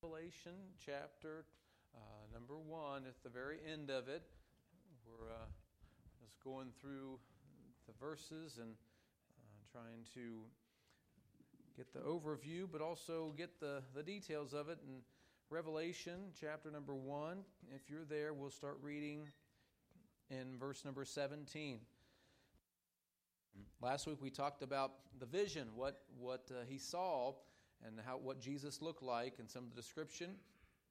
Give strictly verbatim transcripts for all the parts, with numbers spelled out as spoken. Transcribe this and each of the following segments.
Revelation chapter uh, number one, at the very end of it. We're uh, just going through the verses and uh, trying to get the overview, but also get the, the details of it. And Revelation chapter number one, if you're there, we'll start reading in verse number seventeen. Last week we talked about the vision, what what uh, he saw, and how what Jesus looked like, and some of the description,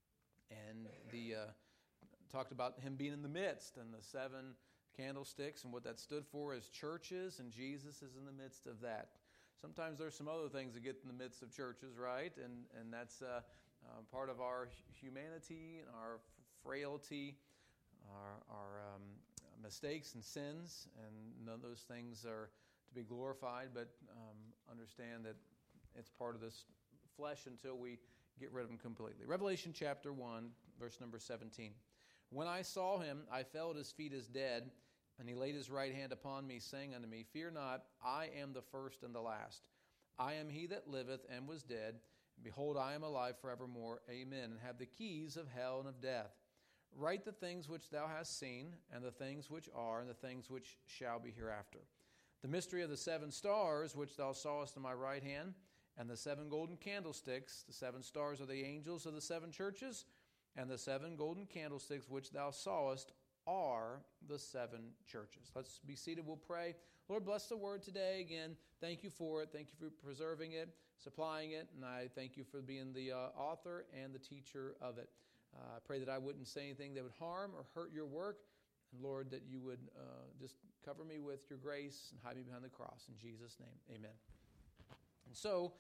and the uh, talked about him being in the midst, and the seven candlesticks, and what that stood for as churches, and Jesus is in the midst of that. Sometimes there's some other things that get in the midst of churches, right? And and that's uh, uh, part of our humanity and our frailty, our, our um, mistakes and sins, and none of those things are to be glorified, but um, understand that it's part of this flesh until we get rid of them completely. Revelation chapter one, verse number seventeen. When I saw him, I fell at his feet as dead, and he laid his right hand upon me, saying unto me, Fear not, I am the first and the last. I am he that liveth and was dead, and behold, I am alive forevermore. Amen. And have the keys of hell and of death. Write the things which thou hast seen, and the things which are, and the things which shall be hereafter. The mystery of the seven stars which thou sawest in my right hand, and the seven golden candlesticks. The seven stars are the angels of the seven churches, and the seven golden candlesticks which thou sawest are the seven churches. Let's be seated. We'll pray. Lord, bless the word today. Again, thank you for it. Thank you for preserving it, supplying it, and I thank you for being the uh, author and the teacher of it. Uh, I pray that I wouldn't say anything that would harm or hurt your work. And Lord, that you would uh, just cover me with your grace and hide me behind the cross. In Jesus' name, amen. And so,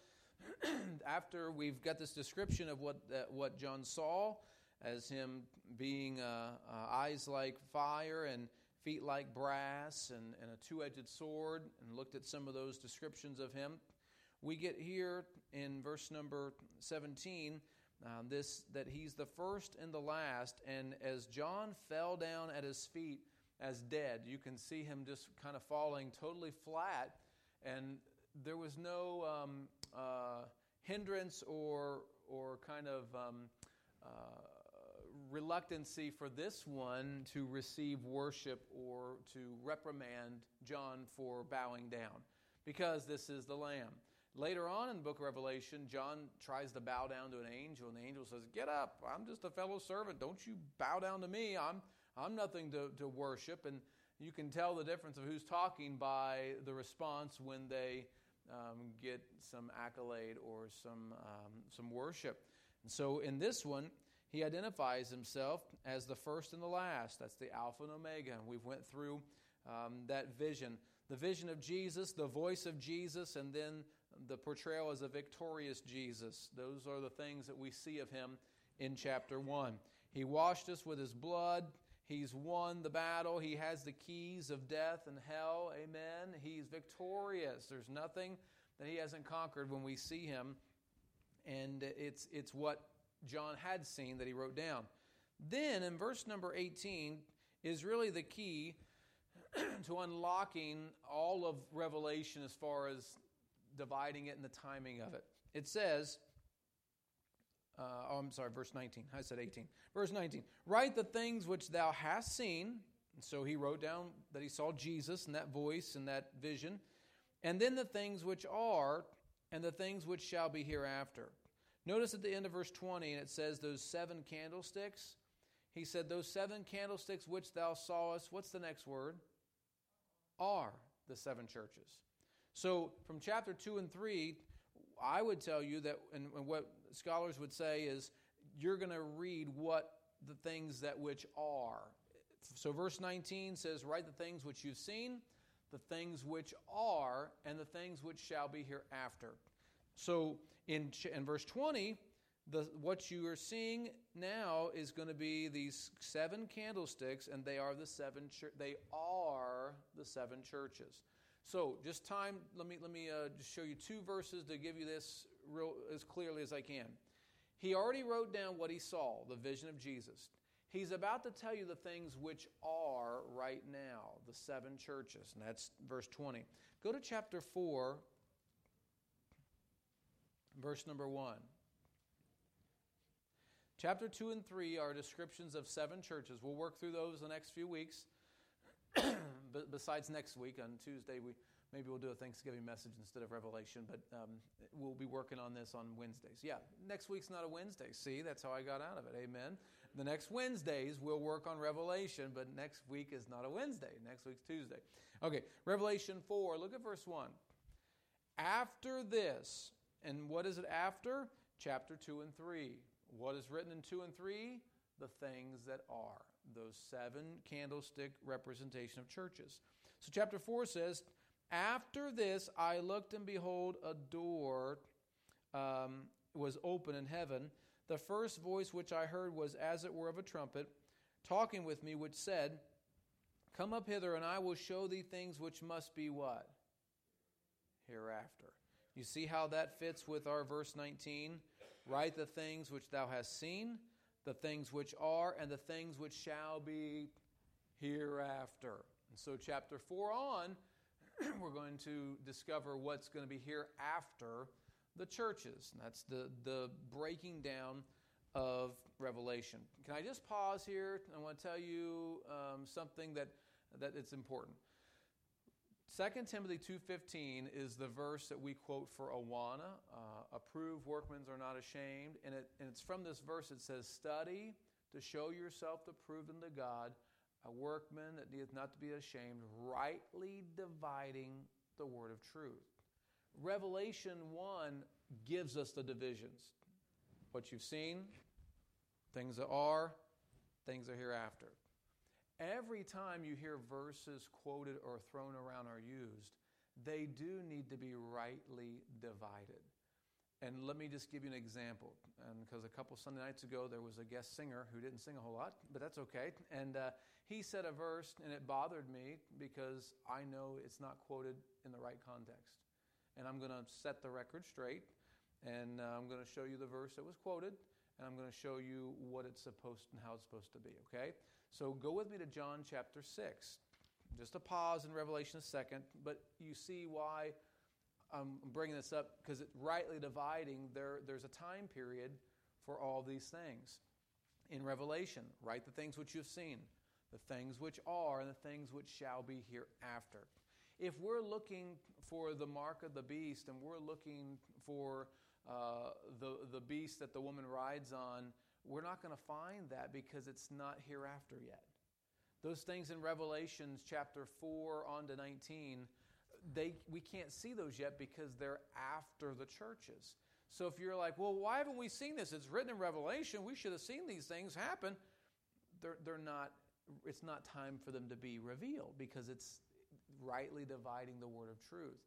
after we've got this description of what uh, what John saw as him being uh, uh, eyes like fire and feet like brass and, and a two-edged sword, and looked at some of those descriptions of him, we get here in verse number seventeen, Um, this that he's the first and the last, and as John fell down at his feet as dead, you can see him just kind of falling totally flat, and there was no um, uh, hindrance or or kind of um, uh, reluctancy for this one to receive worship or to reprimand John for bowing down, because this is the Lamb. Later on in the book of Revelation, John tries to bow down to an angel, and the angel says, Get up, I'm just a fellow servant. Don't you bow down to me. I'm I'm nothing to, to worship. And you can tell the difference of who's talking by the response when they um, get some accolade or some um, some worship. And so in this one, he identifies himself as the first and the last. That's the Alpha and Omega. And we've went through um, that vision. The vision of Jesus, the voice of Jesus, and then the portrayal as a victorious Jesus. Those are the things that we see of him in chapter one. He washed us with his blood. He's won the battle. He has the keys of death and hell. Amen. He's victorious. There's nothing that he hasn't conquered when we see him. And it's it's what John had seen that he wrote down. Then in verse number eighteen is really the key to unlocking all of Revelation as far as dividing it and the timing of it. It says, uh, oh, I'm sorry, verse nineteen. I said eighteen. Verse nineteen, Write the things which thou hast seen. And so he wrote down that he saw Jesus and that voice and that vision. And then the things which are, and the things which shall be hereafter. Notice at the end of verse twenty, and it says those seven candlesticks. He said, those seven candlesticks which thou sawest, what's the next word? Are the seven churches. So from chapter two and three, I would tell you that, and what scholars would say is, you're going to read what the things that which are. So verse nineteen says, Write the things which you've seen, the things which are, and the things which shall be hereafter. So in, in verse twenty, The, what you are seeing now is going to be these seven candlesticks, and they are the seven. They are the seven churches. So, just time. Let me let me uh, just show you two verses to give you this real as clearly as I can. He already wrote down what he saw, the vision of Jesus. He's about to tell you the things which are right now, the seven churches, and that's verse twenty. Go to chapter four, verse number one. Chapter two and three are descriptions of seven churches. We'll work through those the next few weeks. But besides next week, on Tuesday, we maybe we'll do a Thanksgiving message instead of Revelation, but um, we'll be working on this on Wednesdays. Yeah, next week's not a Wednesday. See, that's how I got out of it. Amen. The next Wednesdays, we'll work on Revelation, but next week is not a Wednesday. Next week's Tuesday. Okay, Revelation four, look at verse one. After this, and what is it after? Chapter two and three. What is written in two and three? The things that are. Those seven candlestick representation of churches. So chapter four says, after this I looked, and behold, a door um, was open in heaven. The first voice which I heard was as it were of a trumpet, talking with me, which said, come up hither, and I will show thee things which must be what? Hereafter. You see how that fits with our verse nineteen? Write the things which thou hast seen, the things which are, and the things which shall be hereafter. And so chapter four on, we're going to discover what's going to be hereafter the churches. And that's the, the breaking down of Revelation. Can I just pause here? I want to tell you um, something that, that it's important. Second Timothy two fifteen is the verse that we quote for Awana. Uh, Approved workmen are not ashamed. And, it, and it's from this verse it says, study to show yourself approved unto God, a workman that needeth not to be ashamed, rightly dividing the word of truth. Revelation one gives us the divisions. What you've seen, things that are, things that are hereafter. Every time you hear verses quoted or thrown around or used, they do need to be rightly divided. And let me just give you an example. And because a couple Sunday nights ago, there was a guest singer who didn't sing a whole lot, but that's okay. And uh, he said a verse, and it bothered me because I know it's not quoted in the right context. And I'm going to set the record straight, and uh, I'm going to show you the verse that was quoted, and I'm going to show you what it's supposed and how it's supposed to be, okay? So go with me to John chapter six. Just a pause in Revelation a second, but you see why I'm bringing this up, because it's rightly dividing. There, there's a time period for all these things. In Revelation, write the things which you've seen, the things which are, and the things which shall be hereafter. If we're looking for the mark of the beast, and we're looking for uh, the, the beast that the woman rides on, we're not going to find that because it's not hereafter yet. Those things in Revelations chapter four on to nineteen, they we can't see those yet because they're after the churches. So if you're like, well, why haven't we seen this? It's written in Revelation. We should have seen these things happen. They're, they're not, it's not time for them to be revealed because it's rightly dividing the word of truth.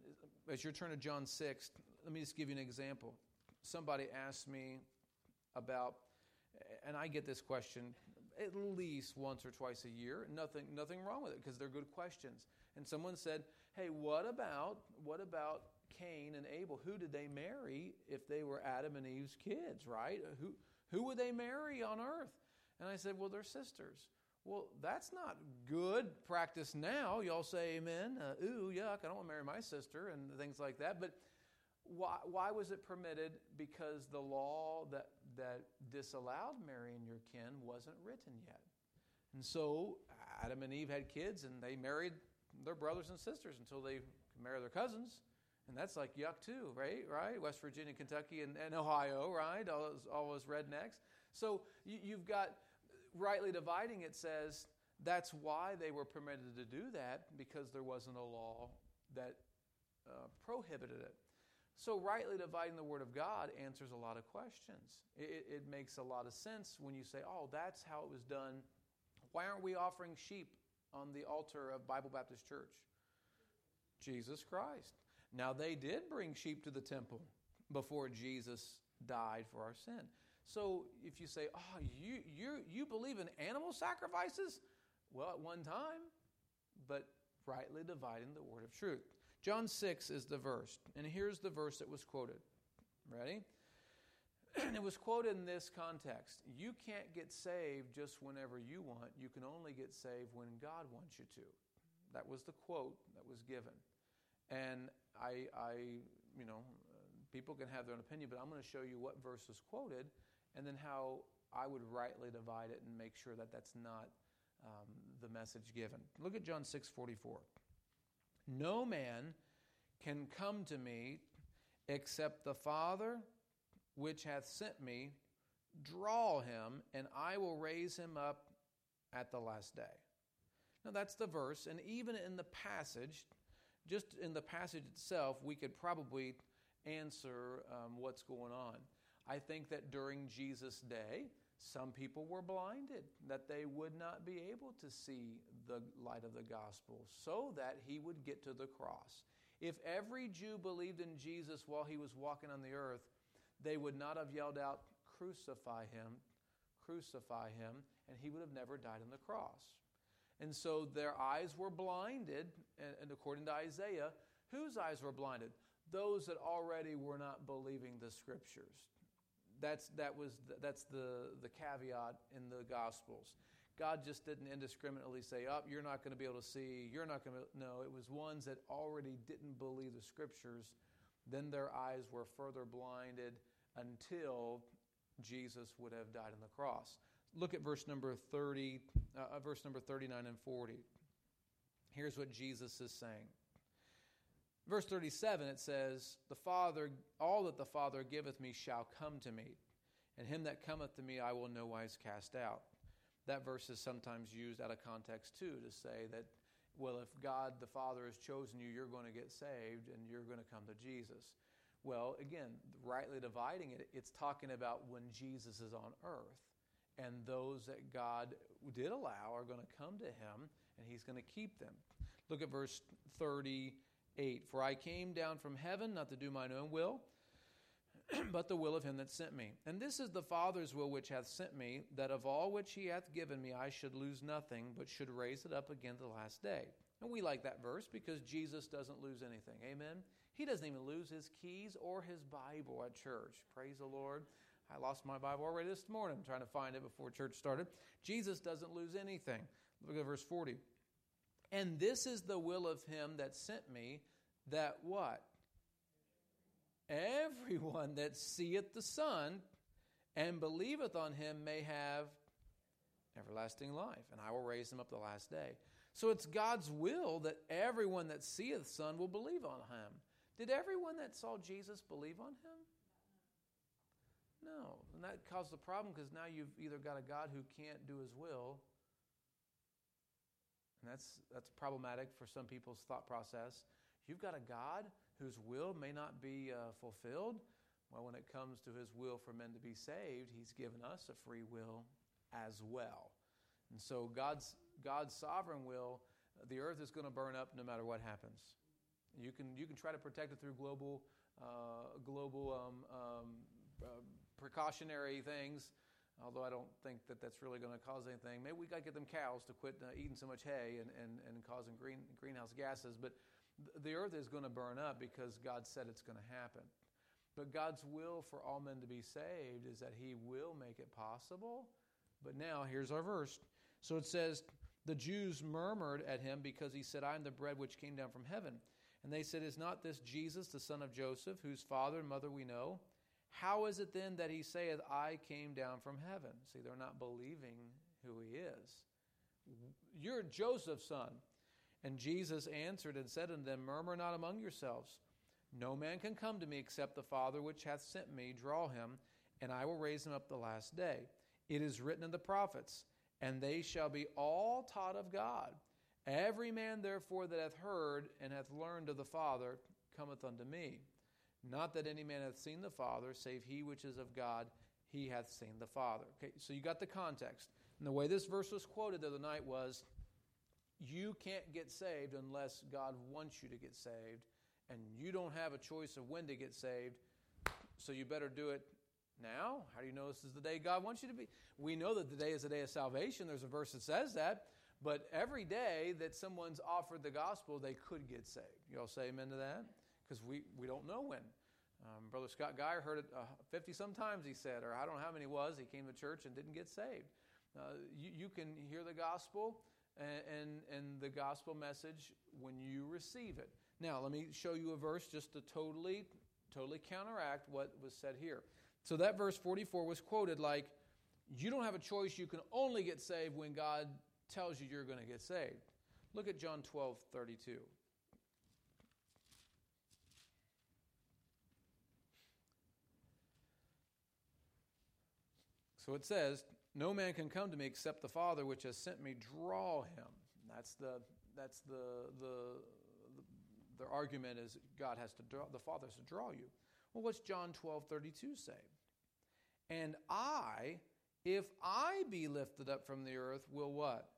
As you turn to John six, let me just give you an example. Somebody asked me about, and I get this question at least once or twice a year. Nothing, nothing wrong with it because they're good questions. And someone said, "Hey, what about what about Cain and Abel? Who did they marry if they were Adam and Eve's kids? Right? Who who would they marry on earth?" And I said, "Well, they're sisters." Well, that's not good practice now. Y'all say amen. Uh, ooh, yuck! I don't want to marry my sister and things like that. But why, why was it permitted? Because the law that, that disallowed marrying your kin wasn't written yet. And so Adam and Eve had kids, and they married their brothers and sisters until they could marry their cousins. And that's like yuck too, right? Right? West Virginia, Kentucky, and, and Ohio, right? All those, all those rednecks. So you, you've got, rightly dividing, it says, that's why they were permitted to do that, because there wasn't a law that uh, prohibited it. So rightly dividing the Word of God answers a lot of questions. It, it makes a lot of sense when you say, oh, that's how it was done. Why aren't we offering sheep on the altar of Bible Baptist Church? Jesus Christ. Now, they did bring sheep to the temple before Jesus died for our sin. So if you say, oh, you, you, you believe in animal sacrifices? Well, at one time, but rightly dividing the word of truth. John six is the verse, and here's the verse that was quoted. Ready? And it was quoted in this context. You can't get saved just whenever you want. You can only get saved when God wants you to. That was the quote that was given. And I, I, you know, uh, people can have their own opinion, but I'm going to show you what verse was quoted, and then how I would rightly divide it and make sure that that's not um, the message given. Look at John six forty-four. No man can come to me except the Father which hath sent me draw him, and I will raise him up at the last day. Now that's the verse, and even in the passage, just in the passage itself, we could probably answer um, what's going on. I think that during Jesus' day, some people were blinded, that they would not be able to see the light of the gospel, so that he would get to the cross. If every Jew believed in Jesus while he was walking on the earth, they would not have yelled out, "Crucify him, crucify him," and he would have never died on the cross. And so their eyes were blinded, and according to Isaiah, whose eyes were blinded? Those that already were not believing the Scriptures. That's that was the, that's the, the caveat in the Gospels. God just didn't indiscriminately say, "Oh, you're not going to be able to see, you're not going to..." No, it was ones that already didn't believe the Scriptures. Then their eyes were further blinded until Jesus would have died on the cross. Look at verse number thirty, uh, verse number thirty-nine and forty. Here's what Jesus is saying. Verse thirty-seven, it says, "The Father, all that the Father giveth me shall come to me, and him that cometh to me I will no wise cast out." That verse is sometimes used out of context too, to say that, well, if God the Father has chosen you, you're going to get saved and you're going to come to Jesus. Well, again, rightly dividing it, it's talking about when Jesus is on earth. And those that God did allow are going to come to him, and he's going to keep them. Look at verse thirty-eight. "For I came down from heaven, not to do mine own will, but the will of him that sent me. And this is the Father's will which hath sent me, that of all which he hath given me I should lose nothing, but should raise it up again the last day." And we like that verse because Jesus doesn't lose anything. Amen? He doesn't even lose his keys or his Bible at church. Praise the Lord. I lost my Bible already this morning trying to find it before church started. Jesus doesn't lose anything. Look at verse forty. "And this is the will of him that sent me, that" what? "Everyone that seeth the Son and believeth on him may have everlasting life, and I will raise him up the last day." So it's God's will that everyone that seeth the Son will believe on him. Did everyone that saw Jesus believe on him? No. And that caused the problem, because now you've either got a God who can't do his will, and that's that's problematic for some people's thought process. You've got a God whose will may not be uh, fulfilled. Well, when it comes to his will for men to be saved, he's given us a free will as well. And so God's God's sovereign will, the earth is going to burn up no matter what happens. You can you can try to protect it through global uh, global um, um, uh, precautionary things, although I don't think that that's really going to cause anything. Maybe we got to get them cows to quit uh, eating so much hay and, and, and causing green, greenhouse gases. But th- the earth is going to burn up because God said it's going to happen. But God's will for all men to be saved is that he will make it possible. But now, here's our verse. So it says, "The Jews murmured at him because he said, I am the bread which came down from heaven. And they said, Is not this Jesus, the son of Joseph, whose father and mother we know? How is it then that he saith, I came down from heaven?" See, they're not believing who he is. "You're Joseph's son." And Jesus answered and said unto them, Murmur not among yourselves. No man can come to me except the Father which hath sent me draw him, and I will raise him up the last day. It is written in the prophets, and they shall be all taught of God. Every man therefore that hath heard and hath learned of the Father cometh unto me. Not that any man hath seen the Father, save he which is of God, he hath seen the Father. Okay, so you got the context. And the way this verse was quoted the other night was, you can't get saved unless God wants you to get saved, and you don't have a choice of when to get saved, so you better do it now. How do you know this is the day God wants you to be? We know that the day is the day of salvation. There's a verse that says that. But every day that someone's offered the gospel, they could get saved. You all say amen to that? Because we, we don't know when. Um, Brother Scott Geyer heard it uh, fifty-some times, he said, or I don't know how many it was. He came to church and didn't get saved. Uh, you, you can hear the gospel and, and, and the gospel message when you receive it. Now, let me show you a verse just to totally, totally counteract what was said here. So that verse forty-four was quoted like, you don't have a choice. You can only get saved when God tells you you're going to get saved. Look at John twelve thirty-two. So it says, no man can come to me except the Father which has sent me draw him. That's the that's the the the, the argument is God has to draw, the Father has to draw you. Well, what's John twelve thirty-two say? And I, if I be lifted up from the earth, will what?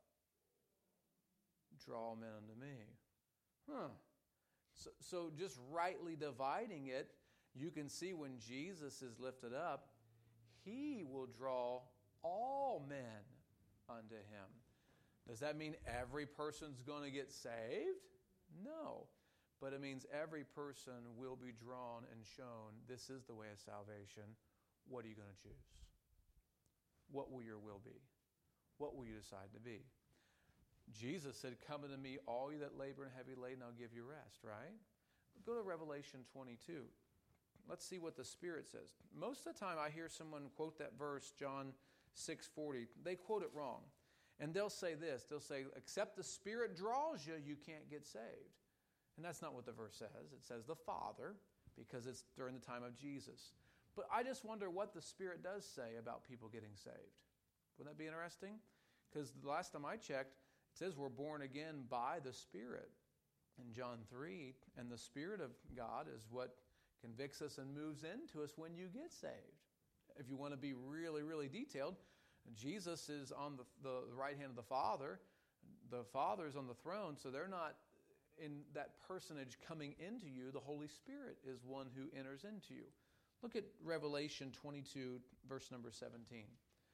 Draw men unto me. Huh. So, so just rightly dividing it, you can see when Jesus is lifted up, he will draw all men unto him. Does that mean every person's going to get saved? No. But it means every person will be drawn and shown, this is the way of salvation. What are you going to choose? What will your will be? What will you decide to be? Jesus said, come unto me, all you that labor and heavy laden, I'll give you rest, right? Go to Revelation twenty-two. Let's see what the Spirit says. Most of the time I hear someone quote that verse, John six forty. They quote it wrong. And they'll say this. They'll say, except the Spirit draws you, you can't get saved. And that's not what the verse says. It says the Father, because it's during the time of Jesus. But I just wonder what the Spirit does say about people getting saved. Wouldn't that be interesting? Because the last time I checked, it says we're born again by the Spirit in John three. And the Spirit of God is what convicts us and moves into us when you get saved. If you want to be really, really detailed, Jesus is on the, the right hand of the Father. The Father is on the throne, so they're not in that personage coming into you. The Holy Spirit is one who enters into you. Look at Revelation twenty-two, verse number seventeen.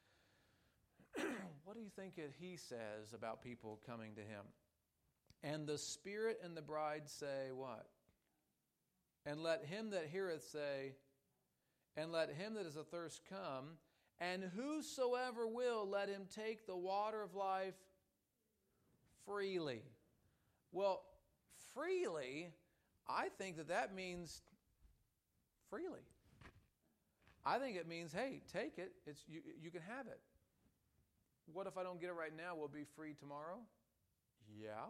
What do you think it, he says about people coming to him? And the Spirit and the bride say what? And let him that heareth say, and let him that is athirst come, and whosoever will, let him take the water of life freely. Well, freely, I think that that means freely. I think it means, hey, take it. It's you, you can have it. What if I don't get it right now? We'll be free tomorrow? Yeah.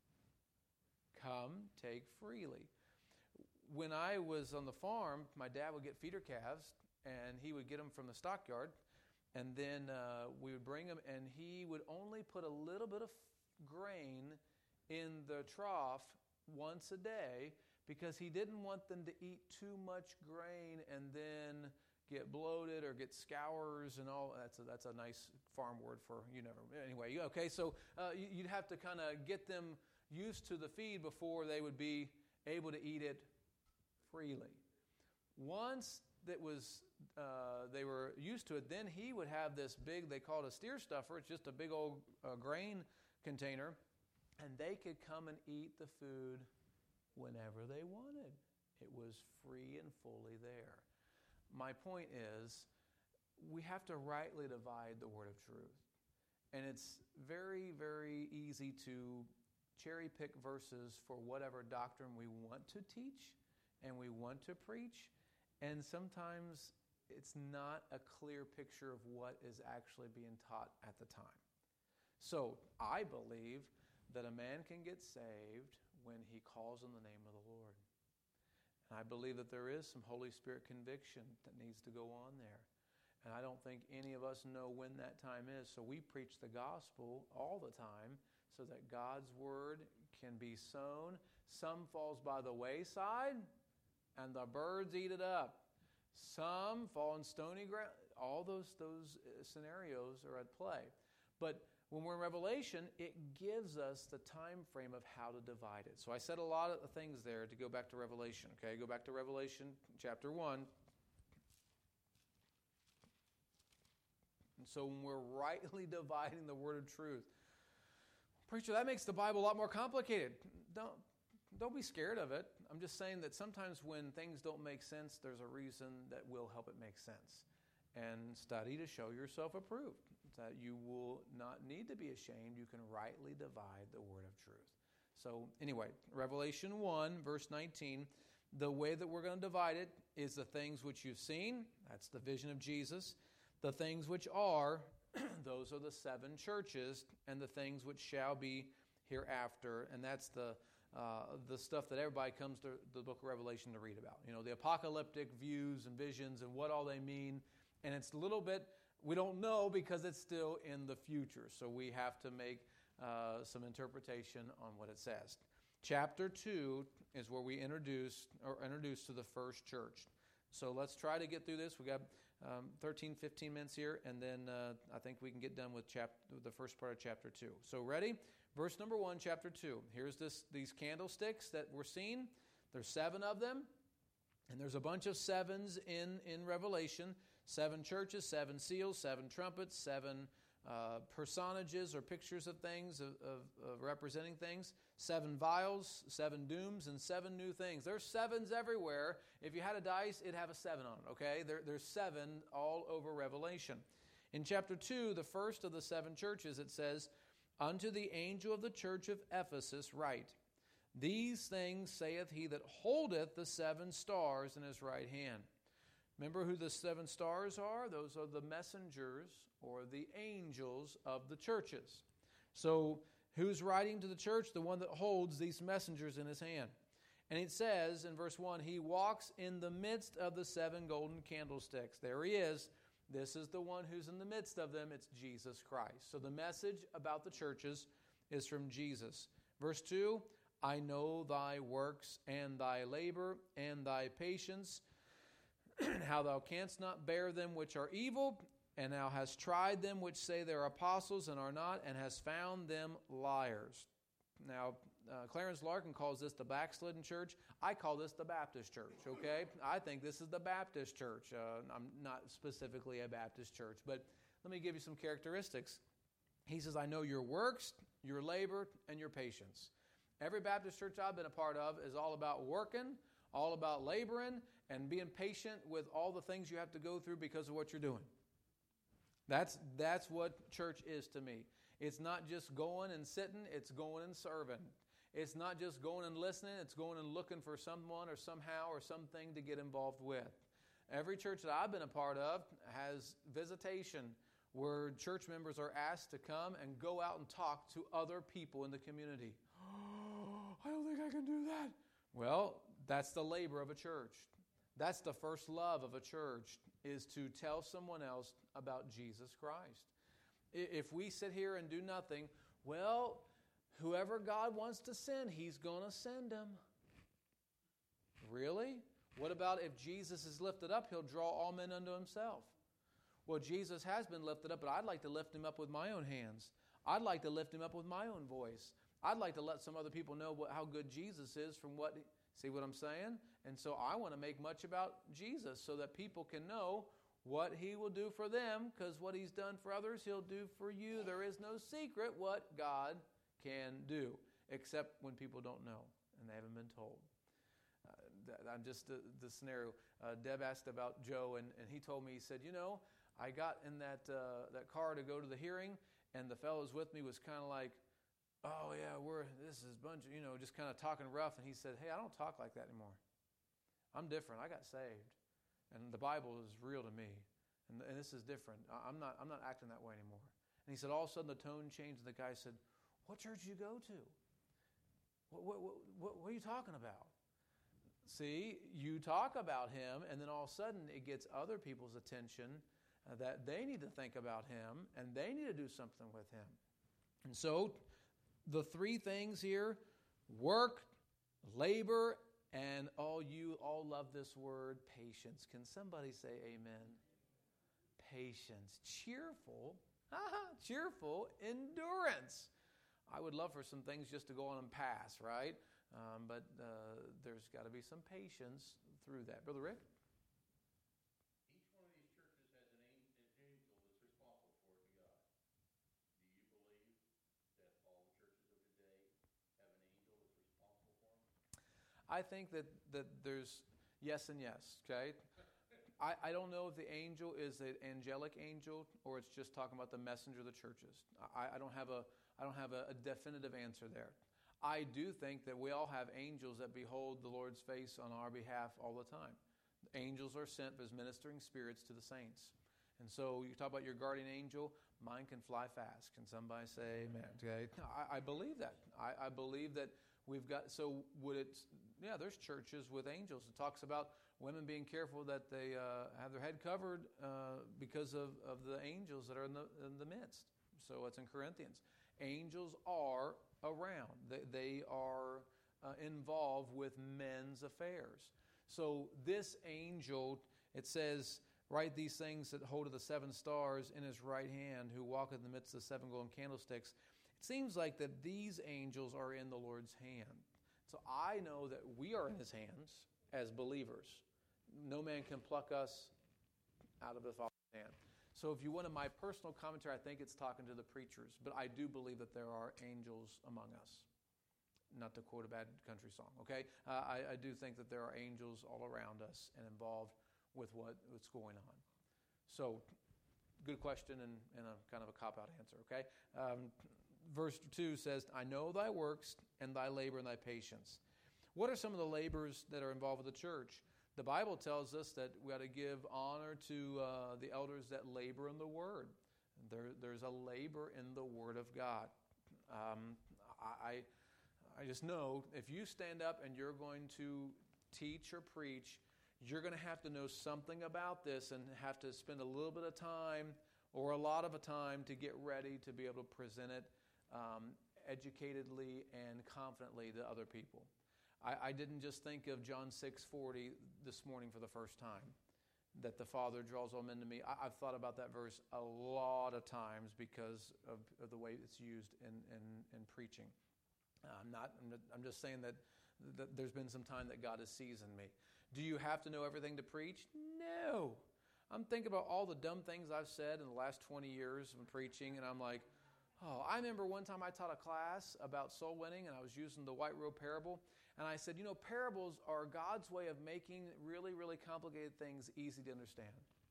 Come, take freely. When I was on the farm, my dad would get feeder calves, and he would get them from the stockyard, and then uh, we would bring them, and he would only put a little bit of grain in the trough once a day because he didn't want them to eat too much grain and then get bloated or get scours and all. That's a, that's a nice farm word for you never. Anyway, okay, so uh, you'd have to kind of get them used to the feed before they would be able to eat it freely. Once that was uh, they were used to it, then he would have this big, they call it a steer stuffer. It's just a big old uh, grain container, and they could come and eat the food whenever they wanted. It was free and fully there. My point is, we have to rightly divide the word of truth. And it's very, very easy to cherry pick verses for whatever doctrine we want to teach and we want to preach. And sometimes it's not a clear picture of what is actually being taught at the time. So I believe that a man can get saved when he calls on the name of the Lord. And I believe that there is some Holy Spirit conviction that needs to go on there. And I don't think any of us know when that time is. So we preach the gospel all the time so that God's word can be sown. Some falls by the wayside, and the birds eat it up. Some fall in stony ground. All those, those scenarios are at play. But when we're in Revelation, it gives us the time frame of how to divide it. So I said a lot of things there to go back to Revelation. Okay, go back to Revelation chapter one. And so when we're rightly dividing the word of truth, preacher, that makes the Bible a lot more complicated. Don't, don't be scared of it. I'm just saying that sometimes when things don't make sense, there's a reason that will help it make sense. And study to show yourself approved, that you will not need to be ashamed. You can rightly divide the word of truth. So anyway, Revelation one, verse nineteen, the way that we're going to divide it is the things which you've seen. That's the vision of Jesus. The things which are, those are the seven churches, and the things which shall be hereafter. And that's the uh, the stuff that everybody comes to the book of Revelation to read about. You know, the apocalyptic views and visions and what all they mean. And it's a little bit, we don't know because it's still in the future. So we have to make uh, some interpretation on what it says. Chapter two is where we introduce or introduce to the first church. So let's try to get through this. We got um, thirteen, fifteen minutes here, and then uh, I think we can get done with chap- the first part of chapter two. So ready? Verse number one, chapter two. Here's this these candlesticks that we're seeing. There's seven of them, and there's a bunch of sevens in, in Revelation. Seven churches, seven seals, seven trumpets, seven uh, personages or pictures of things, of, of, of representing things, seven vials, seven dooms, and seven new things. There's sevens everywhere. If you had a dice, it'd have a seven on it, okay? There, there's seven all over Revelation. In chapter two, the first of the seven churches, it says, "Unto the angel of the church of Ephesus write, These things saith he that holdeth the seven stars in his right hand." Remember who the seven stars are? Those are the messengers or the angels of the churches. So who's writing to the church? The one that holds these messengers in his hand. And it says in verse one, he walks in the midst of the seven golden candlesticks. There he is. This is the one who's in the midst of them. It's Jesus Christ. So the message about the churches is from Jesus. Verse two, "I know thy works and thy labor and thy patience, how thou canst not bear them which are evil, and thou hast tried them which say they are apostles and are not, and hast found them liars." Now, uh, Clarence Larkin calls this the backslidden church. I call this the Baptist church, okay? I think this is the Baptist church. Uh, I'm not specifically a Baptist church, but let me give you some characteristics. He says, "I know your works, your labor, and your patience." Every Baptist church I've been a part of is all about working, all about laboring, and being patient with all the things you have to go through because of what you're doing. That's that's what church is to me. It's not just going and sitting, it's going and serving. It's not just going and listening, it's going and looking for someone or somehow or something to get involved with. Every church that I've been a part of has visitation where church members are asked to come and go out and talk to other people in the community. Oh, I don't think I can do that. Well, that's the labor of a church. That's the first love of a church, is to tell someone else about Jesus Christ. If we sit here and do nothing, well, whoever God wants to send, He's going to send him. Really? What about if Jesus is lifted up, He'll draw all men unto Himself? Well, Jesus has been lifted up, but I'd like to lift Him up with my own hands. I'd like to lift Him up with my own voice. I'd like to let some other people know what, how good Jesus is from what... See what I'm saying? And so I want to make much about Jesus so that people can know what He will do for them, because what He's done for others, He'll do for you. There is no secret what God can do, except when people don't know and they haven't been told. Uh, I'm just uh, the scenario. Uh, Deb asked about Joe, and, and he told me, he said, you know, I got in that uh, that car to go to the hearing, and the fellows with me was kind of like, oh, yeah, we're this is a bunch of, you know, just kind of talking rough. And he said, hey, I don't talk like that anymore. I'm different. I got saved. And the Bible is real to me. And, and this is different. I'm not I'm not acting that way anymore. And he said, all of a sudden the tone changed. And the guy said, what church did you go to? What, what, what, what, what are you talking about? See, you talk about Him, and then all of a sudden it gets other people's attention uh, that they need to think about Him, and they need to do something with Him. And so... the three things here, work, labor, and all you all love this word, patience. Can somebody say amen? Patience. Cheerful, cheerful endurance. I would love for some things just to go on and pass, right? Um, but uh, there's got to be some patience through that. Brother Rick? I think that, that there's yes and yes, okay? I, I don't know if the angel is an angelic angel or it's just talking about the messenger of the churches. I, I don't have a I don't have a, a definitive answer there. I do think that we all have angels that behold the Lord's face on our behalf all the time. Angels are sent as ministering spirits to the saints. And so you talk about your guardian angel, mine can fly fast. Can somebody say amen? Okay. I, I believe that. I, I believe that we've got, so would it, yeah, there's churches with angels. It talks about women being careful that they uh, have their head covered uh, because of, of the angels that are in the, in the midst. So it's in Corinthians. Angels are around. They, they are uh, involved with men's affairs. So this angel, it says, write these things that hold of the seven stars in his right hand, who walketh in the midst of the seven golden candlesticks. It seems like that these angels are in the Lord's hand. So I know that we are in his hands as believers. No man can pluck us out of the Father's hand. So if you wanted my personal commentary, I think it's talking to the preachers. But I do believe that there are angels among us. Not to quote a bad country song, okay? Uh, I, I do think that there are angels all around us and involved with what, what's going on. So, good question and, and a kind of a cop-out answer, okay? Um, verse two says, I know thy works and thy labor and thy patience. What are some of the labors that are involved with the church? The Bible tells us that we ought to give honor to uh, the elders that labor in the Word. There, there's a labor in the Word of God. Um, I, I just know if you stand up and you're going to teach or preach, you're going to have to know something about this and have to spend a little bit of time or a lot of a time to get ready to be able to present it um, educatedly and confidently to other people. I, I didn't just think of John six forty this morning for the first time, that the Father draws all men to me. I, I've thought about that verse a lot of times because of, of the way it's used in, in, in preaching. I'm not. I'm just saying that, that there's been some time that God has seasoned me. Do you have to know everything to preach? No. I'm thinking about all the dumb things I've said in the last twenty years of preaching, and I'm like, oh, I remember one time I taught a class about soul winning, and I was using the white robe parable, and I said, you know, parables are God's way of making really, really complicated things easy to understand.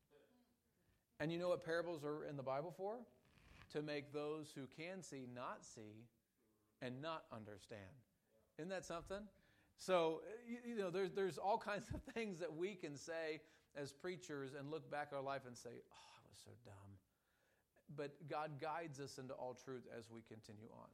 And you know what parables are in the Bible for? To make those who can see not see and not understand. Isn't that something? So, you know, there's, there's all kinds of things that we can say as preachers and look back at our life and say, oh, I was so dumb. But God guides us into all truth as we continue on.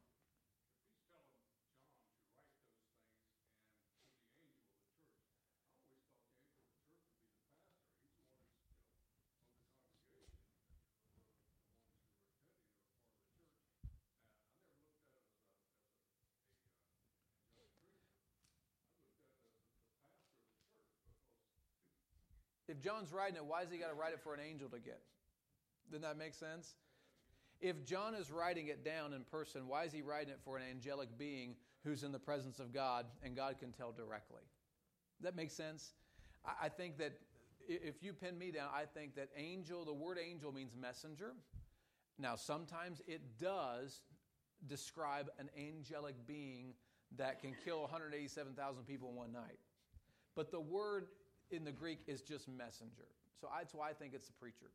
If John's writing it, why has he got to write it for an angel to get? Doesn't that make sense? If John is writing it down in person, why is he writing it for an angelic being who's in the presence of God and God can tell directly? That makes sense? I think that if you pin me down, I think that angel, the word angel means messenger. Now, sometimes it does describe an angelic being that can kill one hundred eighty-seven thousand people in one night. But the word in the Greek is just messenger. So that's why I think it's the preacher.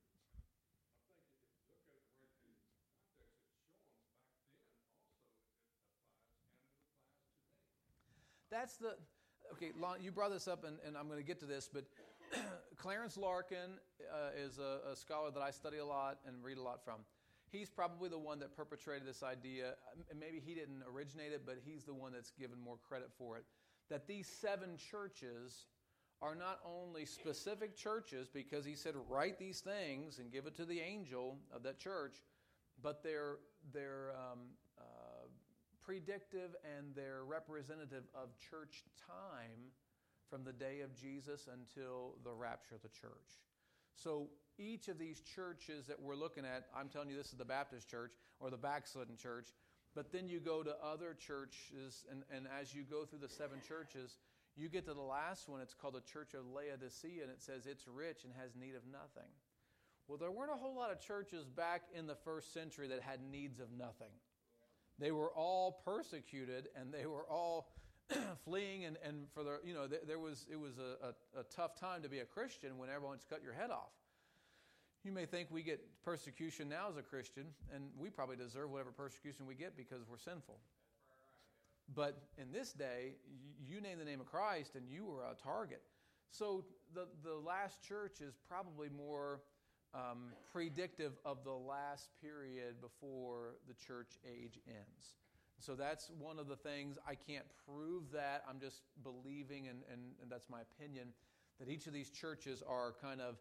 That's the, okay, Lon, you brought this up, and, and I'm going to get to this, but Clarence Larkin uh, is a, a scholar that I study a lot and read a lot from. He's probably the one that perpetrated this idea, and maybe he didn't originate it, but he's the one that's given more credit for it, that these seven churches are not only specific churches, because he said, write these things and give it to the angel of that church, but they're, they're um, uh, predictive and they're representative of church time from the day of Jesus until the rapture of the church. So each of these churches that we're looking at, I'm telling you this is the Baptist church or the backslidden church, but then you go to other churches, and, and as you go through the seven churches, you get to the last one, it's called the Church of Laodicea, and it says it's rich and has need of nothing. Well, there weren't a whole lot of churches back in the first century that had needs of nothing. They were all persecuted, and they were all fleeing, and, and for the, you know, there, there was, it was a, a, a tough time to be a Christian when everyone's cut your head off. You may think we get persecution now as a Christian, and we probably deserve whatever persecution we get because we're sinful. But in this day, you name the name of Christ and you were a target. So the, the last church is probably more um, predictive of the last period before the church age ends. So that's one of the things. I can't prove that. I'm just believing, and, and, and that's my opinion, that each of these churches are kind of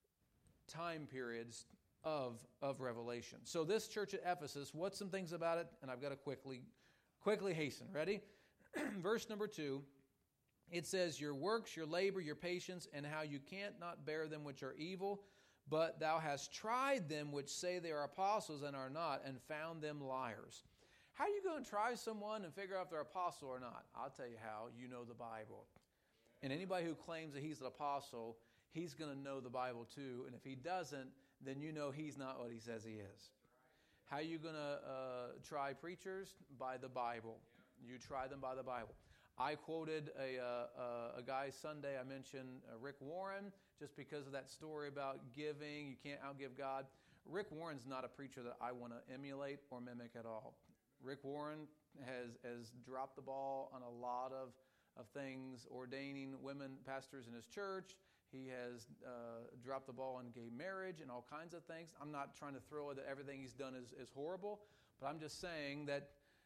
time periods of, of Revelation. So this church at Ephesus, what's some things about it? And I've got to quickly, quickly hasten. Ready? Verse number two, it says, your works, your labor, your patience, and how you can't not bear them which are evil, but thou hast tried them which say they are apostles and are not, and found them liars. How are you going to try someone and figure out if they're apostle or not? I'll tell you how. You know the Bible. And anybody who claims that he's an apostle, he's going to know the Bible too. And if he doesn't, then you know he's not what he says he is. How are you going to uh, try preachers? By the Bible. You try them by the Bible. I quoted a, uh, a guy Sunday, I mentioned uh, Rick Warren, just because of that story about giving. You can't outgive God. Rick Warren's not a preacher that I want to emulate or mimic at all. Rick Warren has, has dropped the ball on a lot of, of things, ordaining women pastors in his church. He has uh, dropped the ball on gay marriage and all kinds of things. I'm not trying to throw that everything he's done is, is horrible, but I'm just saying that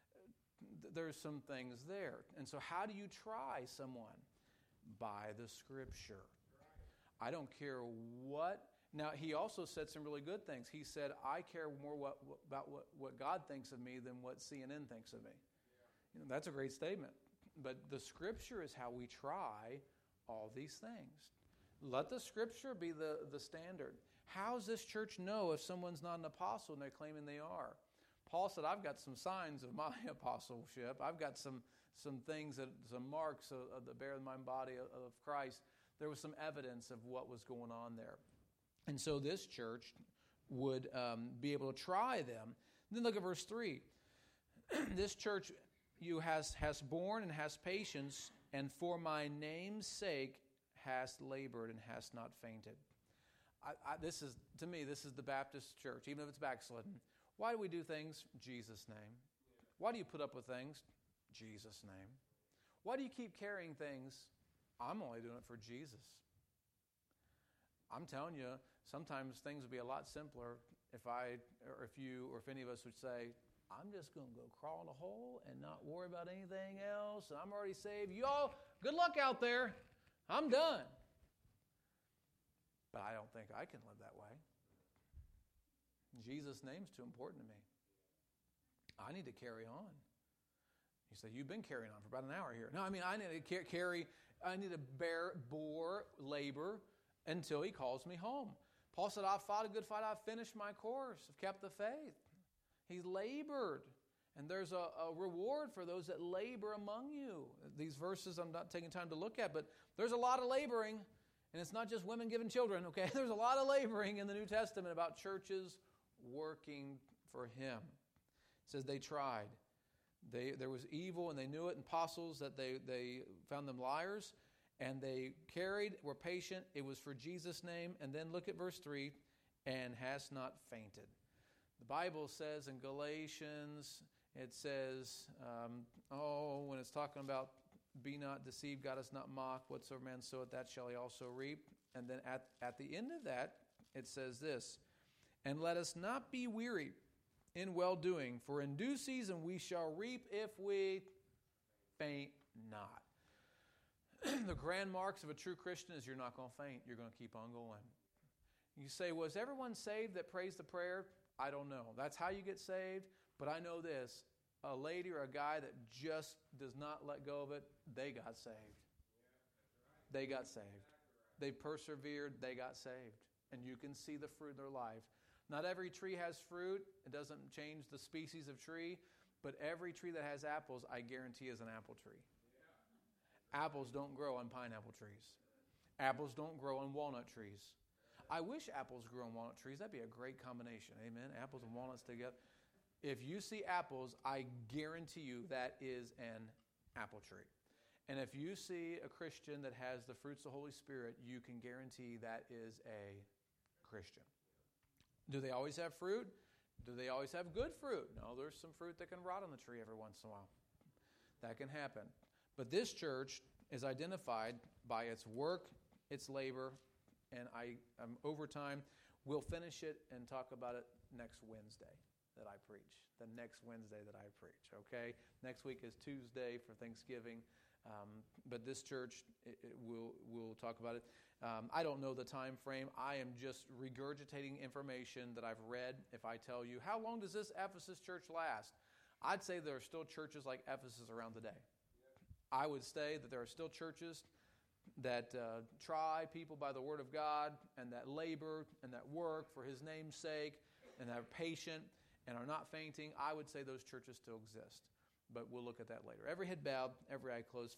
th- there's some things there. And so how do you try someone? By the Scripture. I don't care what. Now, he also said some really good things. He said, I care more what, about what, what God thinks of me than what C N N thinks of me. You know, that's a great statement. But the Scripture is how we try all these things. Let the Scripture be the, the standard. How does this church know if someone's not an apostle and they're claiming they are? Paul said, I've got some signs of my apostleship. I've got some, some things, that, some marks of, of the bear in my body of, of Christ. There was some evidence of what was going on there. And so this church would um, be able to try them. Then look at verse three. This church you has, has borne and has patience, and for my name's sake hast labored and hast not fainted. I, I, this is, to me, this is the Baptist church, even if it's backslidden. Why do we do things? Jesus' name. Why do you put up with things? Jesus' name. Why do you keep carrying things? I'm only doing it for Jesus. I'm telling you, sometimes things would be a lot simpler if I, or if you, or if any of us would say, I'm just going to go crawl in a hole and not worry about anything else. I'm already saved. You all, good luck out there. I'm done. But I don't think I can live that way. Jesus' name's too important to me. I need to carry on. You say, you've been carrying on for about an hour here. No, I mean, I need to carry, I need to bear, bore, labor until he calls me home. Paul said, I've fought a good fight. I've finished my course. I've kept the faith. He's labored. And there's a, a reward for those that labor among you. These verses I'm not taking time to look at, but there's a lot of laboring. And it's not just women giving children, okay? There's a lot of laboring in the New Testament about churches working for him. It says they tried. They, there was evil and they knew it, and apostles that they, they found them liars, and they carried, were patient. It was for Jesus' name. And then look at verse three, and has not fainted. The Bible says in Galatians, it says, um, oh, when it's talking about be not deceived, God is not mocked, whatsoever man soweth, that shall he also reap. And then at, at the end of that, it says this, and let us not be weary in well-doing, for in due season we shall reap if we faint not. The grand marks of a true Christian is you're not going to faint. You're going to keep on going. You say, was everyone saved that prays the prayer? I don't know. That's how you get saved. But I know this. A lady or a guy that just does not let go of it, they got saved. They got saved. They persevered. They got saved. And you can see the fruit in their life. Not every tree has fruit. It doesn't change the species of tree. But every tree that has apples, I guarantee, is an apple tree. Apples don't grow on pineapple trees. Apples don't grow on walnut trees. I wish apples grew on walnut trees. That'd be a great combination. Amen. Apples and walnuts together. If you see apples, I guarantee you that is an apple tree. And if you see a Christian that has the fruits of the Holy Spirit, you can guarantee that is a Christian. Do they always have fruit? Do they always have good fruit? No, there's some fruit that can rot on the tree every once in a while. That can happen. But this church is identified by its work, its labor, and I, um, over time, we'll finish it and talk about it next Wednesday that I preach. The next Wednesday that I preach, okay? Next week is Tuesday for Thanksgiving. Um, but this church, it, it will will talk about it. Um, I don't know the time frame. I am just regurgitating information that I've read. If I tell you, how long does this Ephesus church last? I'd say there are still churches like Ephesus around today. I would say that there are still churches that uh, try people by the Word of God and that labor and that work for His name's sake and that are patient and are not fainting. I would say those churches still exist. But we'll look at that later. Every head bowed, every eye closed.